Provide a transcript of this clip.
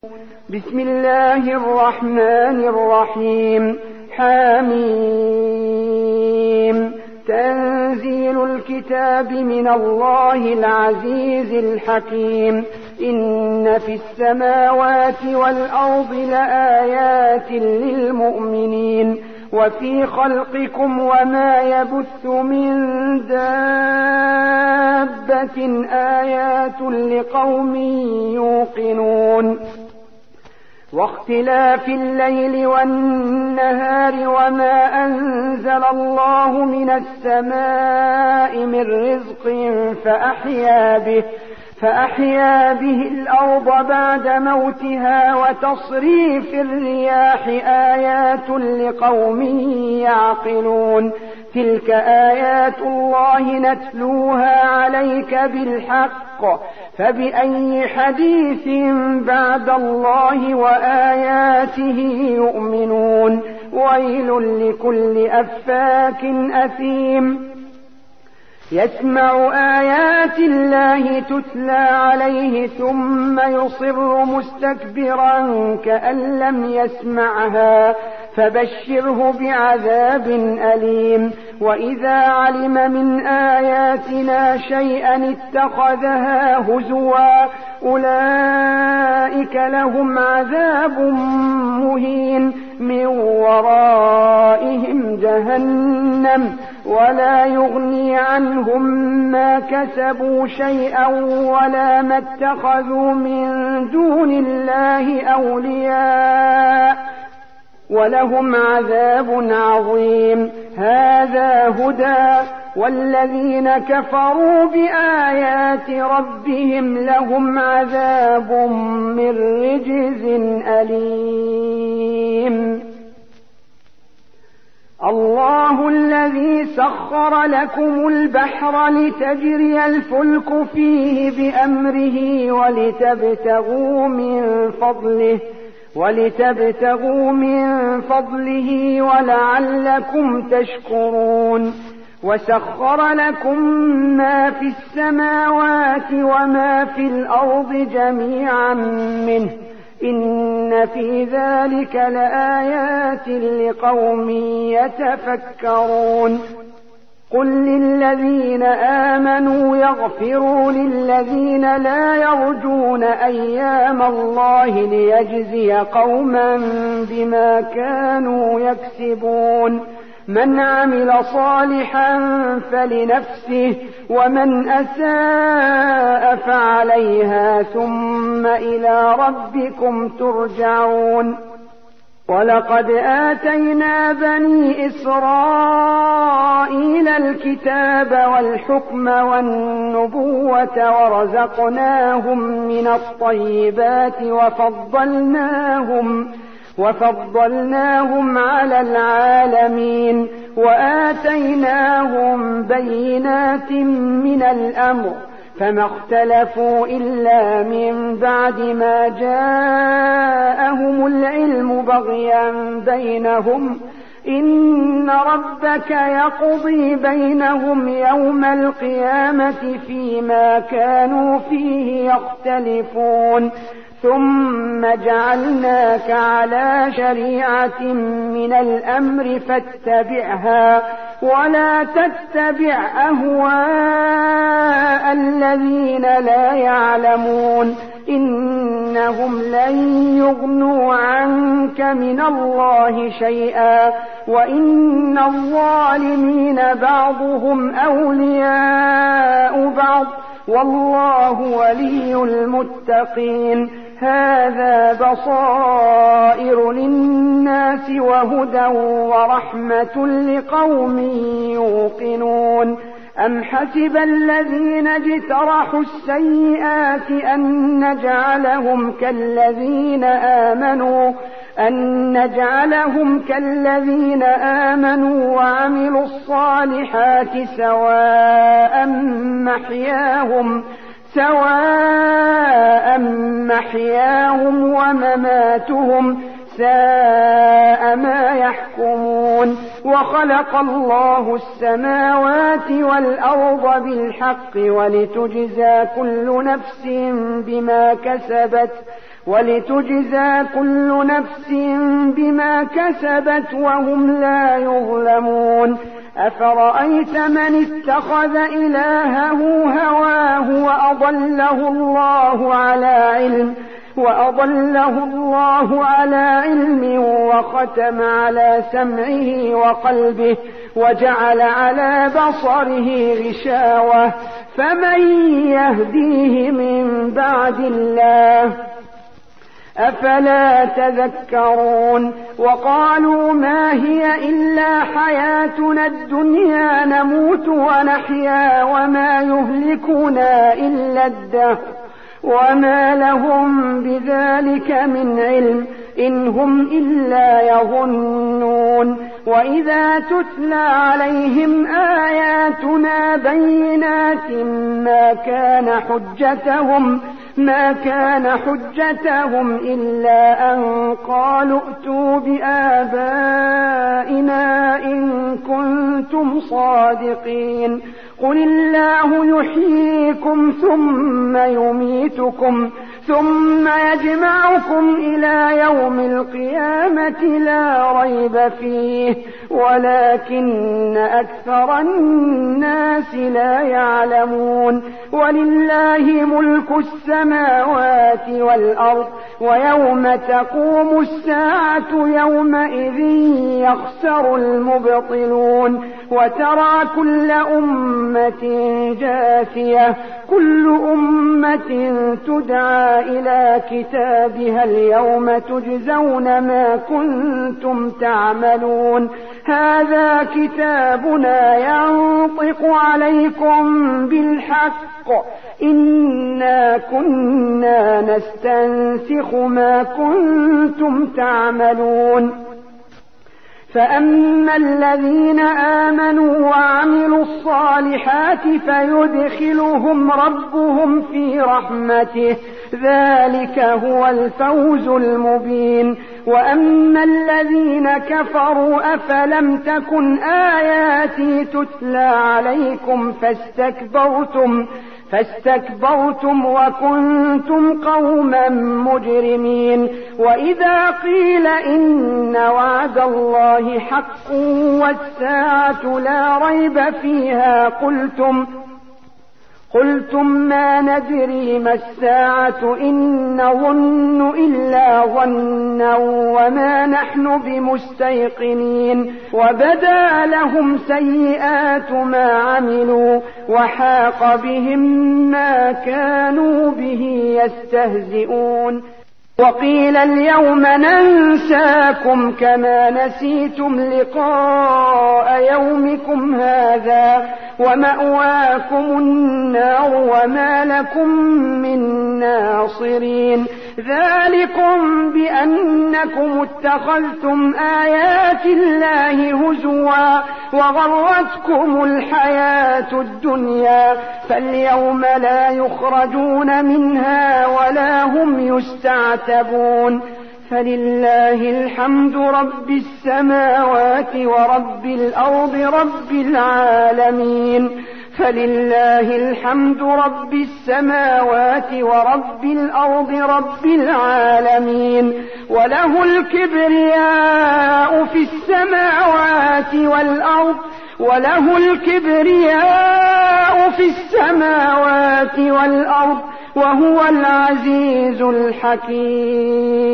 بسم الله الرحمن الرحيم. حميم. تنزيل الكتاب من الله العزيز الحكيم. إن في السماوات والأرض لآيات للمؤمنين وفي خلقكم وما يبث من دابة آيات لقوم يوقنون. واختلاف الليل والنهار وما أنزل الله من السماء من رزق فأحيا به الأرض بعد موتها وتصريف الرياح آيات لقوم يعقلون. تلك آيات الله نتلوها عليك بالحق فبأي حديث بعد الله وآياته يؤمنون. ويل لكل أفاك أثيم يسمع آيات الله تتلى عليه ثم يصر مستكبرا كأن لم يسمعها فبشره بعذاب أليم. وإذا علم من آياتنا شيئا اتخذها هزوا أولئك لهم عذاب مهين من ورائهم جهنم ولا يغني عنهم ما كسبوا شيئا ولا ما اتخذوا من دون الله أولياء ولهم عذاب عظيم. هذا هدى والذين كفروا بآيات ربهم لهم عذاب من رجز أليم. الله الذي سخر لكم البحر لتجري الفلك فيه بأمره ولتبتغوا من فضله ولعلكم تشكرون. وسخر لكم ما في السماوات وما في الأرض جميعا منه إن في ذلك لآيات لقوم يتفكرون. قل للذين آمنوا يغفروا للذين لا يرجون أيام الله ليجزي قوما بما كانوا يكسبون. من عمل صالحا فلنفسه ومن أساء فعليها ثم إلى ربكم ترجعون. ولقد آتينا بني إسرائيل الكتاب والحكم والنبوة ورزقناهم من الطيبات وفضلناهم على العالمين وآتيناهم بينات من الأمر فما اختلفوا إلا من بعد ما جاءهم العلم بغيا بينهم. إن ربك يقضي بينهم يوم القيامة فيما كانوا فيه يختلفون. ثم جعلناك على شريعة من الأمر فاتبعها ولا تتبع أهواء الذين لا يعلمون إنهم لن يغنوا عنك من الله شيئا وإن الظالمين بعضهم أولياء بعض والله ولي المتقين. هذا بصائر للناس وهدى ورحمة لقوم يوقنون. أم حسب الذين اجترحوا السيئات أن نجعلهم كالذين آمنوا وعملوا الصالحات سواء محياهم ومماتهم ساء ما يحكمون. وخلق الله السماوات والأرض بالحق ولتجزى كل نفس بما كسبت ولتجزى كل نفس بما كسبت وهم لا يظلمون. أفرأيت من اتخذ إلهه هواه وأضله الله على علم وختم على سمعه وقلبه وجعل على بصره غشاوة فمن يهديه من بعد الله أفلا تذكرون. وقالوا ما هي إلا حياتنا الدنيا نموت ونحيا وما يهلكنا إلا الدهر وما لهم بذلك من علم إن هم إلا يظنون. وإذا تتلى عليهم آياتنا بينات ما كان حجتهم إلا أن قالوا ائتوا بآبائنا إن كنتم صادقين. قل الله يحييكم ثم يميتكم ثم يجمعكم إلى يوم القيامة لا ريب فيه ولكن أكثر الناس لا يعلمون. ولله ملك السماوات والأرض ويوم تقوم الساعة يومئذ يخسر المبطلون. وترى كل أمة جاثية كل أمة تدعى إلى كتابها اليوم تجزون ما كنتم تعملون. هذا كتابنا ينطق عليكم بالحق إنا كنا نستنسخ ما كنتم تعملون. فأما الذين آمنوا وعملوا الصالحات فيدخلهم ربهم في رحمته ذلك هو الفوز المبين. وأما الذين كفروا أفلم تكن آياتي تتلى عليكم فاستكبرتم وكنتم قوما مجرمين. وإذا قيل إن وعد الله حق والساعة لا ريب فيها قلتم ما ندري ما الساعة إن نظن إلا ظنا وما نحن بمستيقنين. وبدا لهم سيئات ما عملوا وحاق بهم ما كانوا به يستهزئون. وقيل اليوم ننساكم كما نسيتم لقاء يومكم هذا ومأواكم النار وما لكم من ناصرين. ذلكم بأنكم اتخذتم آيات الله هزوا وغرتكم الحياة الدنيا فاليوم لا يخرجون منها ولا هم يستعتبون. فلله الحمد رب السماوات ورب الأرض رب العالمين. فلله الحمد رب السماوات ورب الأرض رب العالمين. وله الكبرياء في السماوات والأرض وهو العزيز الحكيم.